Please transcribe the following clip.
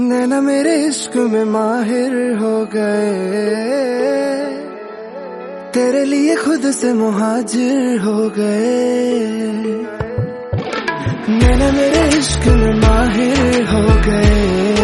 नैना मेरे इश्क में माहिर हो गए, तेरे लिए खुद से मुहाजिर हो गए। नैना मेरे इश्क में माहिर हो गए,